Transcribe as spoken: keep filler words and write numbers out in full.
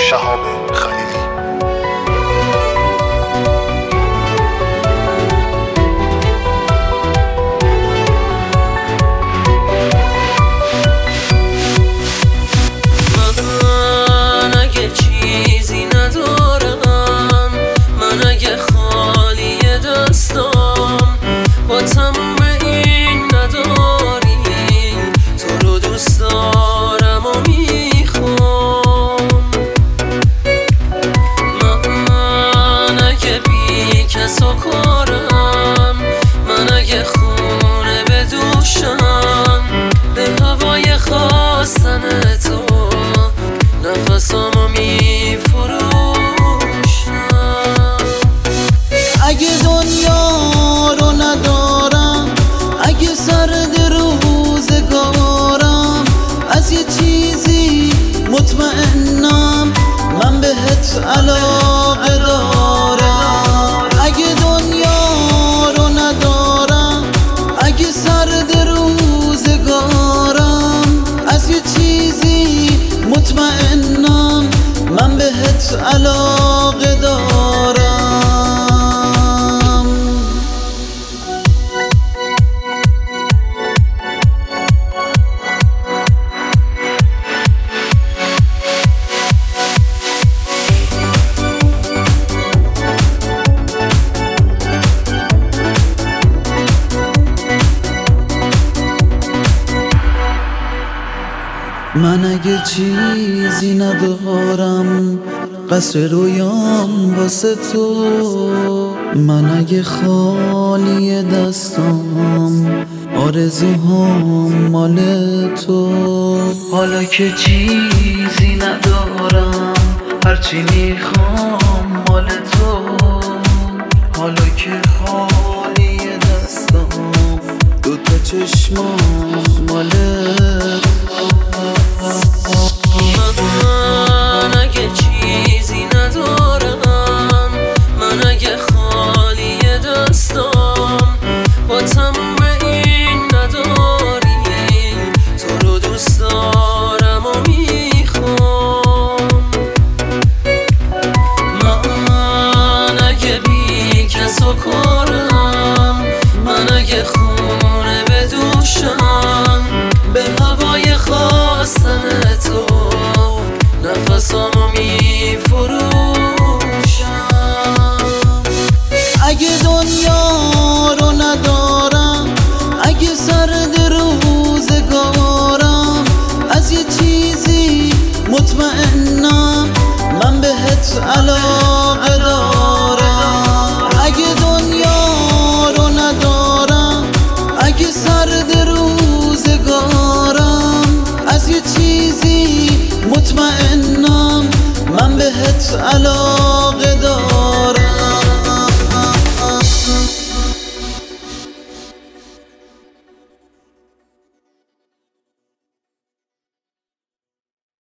شهاب خلیلی. من اگه چیزی ندارم، من اگه خالی دستام، با تموم این نداری تو رو دوست دارم و میخوام. من اگه بی کس و کارم، من اگه خونه به دوشم، به هوای خواستن تو نفسامو میفروشم. اگه دنیا رو ندارم، اگه سرد روزگارم، از یه چیزی مطمئنم، من بهت علاقه دارم. اگه دنیا رو ندارم، اگه سرد روزگارم، از یه چیزی مطمئنم، من بهت علاقه دارم. من اگه چیزی ندارم، قصر رویام واسه تو، من اگه خالی دستام، آرزوهام مال تو. حالا که چیزی ندارم، هرچی میخوام مال تو. حالا که خالی دستام، دوتا چشمام مال تو. من اگه چیزی ندارم، من اگه خالی دستام، با تموم این نداری تو رو دوست دارم و میخوام. من اگه بی کس و کارم، من اگه خونه به دوشم، به هوای خواستن تو نفسامو میفروشم. اگه دنیا رو ندارم، اگه سرد روزگارم، از یه چیزی مطمئنم، من بهت علاقه دارم. اگه دنیا رو ندارم، اگه سرد روزگارم، از یه چیزی مطمئنم، من بهت علاقه